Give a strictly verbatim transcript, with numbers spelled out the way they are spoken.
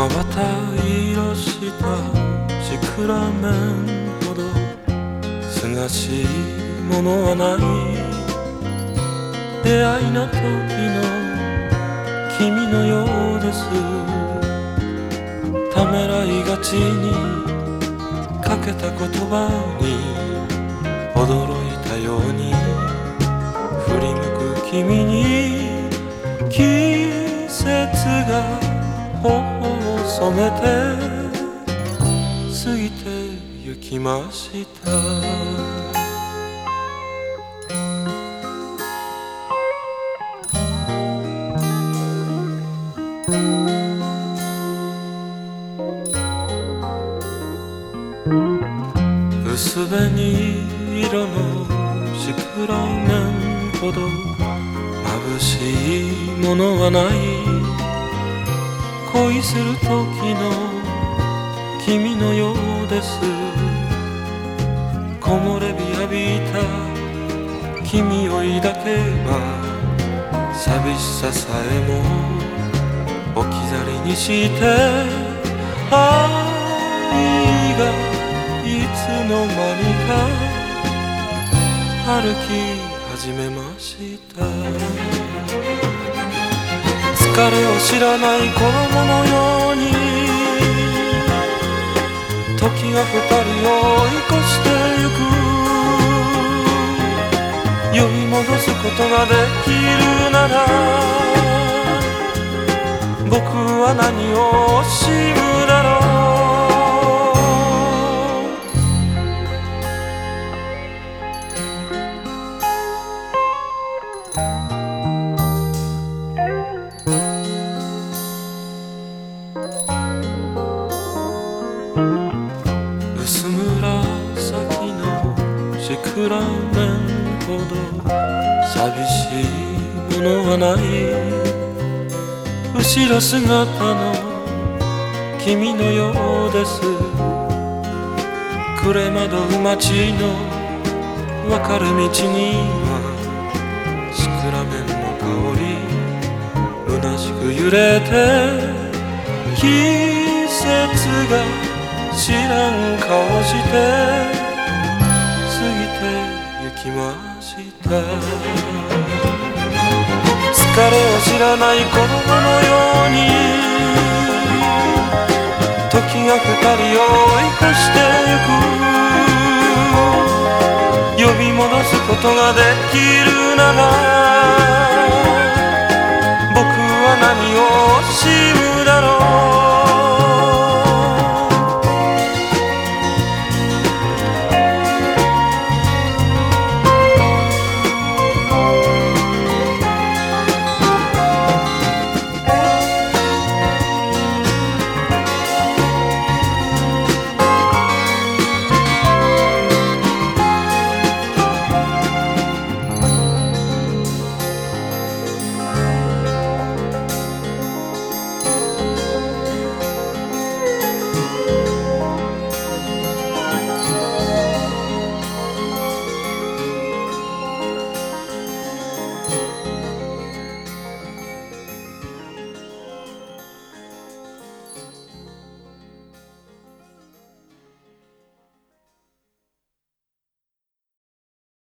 ばた色したシクラメンほどすがしいものはない。出会いの時の君のようです。ためらいがちにかけた言葉に驚いたように振り向く君に季節が頬を染めて過ぎてゆきました。薄紅色のシクラメンほど眩しいものはない。恋する時の君のようです。木漏れ日浴びた君を抱けば寂しささえも置き去りにして愛がいつの間にか歩き始めました。疲れを知らない子供のように時が二人を追い越してゆく。呼び戻すことができるなら僕は何を惜しむだろう。薄紫のシクラメンほど寂しいものはない。後ろ姿の君のようです。暮れ惑う街の分かる道にはシクラメンの香り虚しく揺れて季節が知らん顔して過ぎてゆきました。疲れを知らない子供のように時が二人を追い越してゆく。呼び戻すことができるなら僕は何をし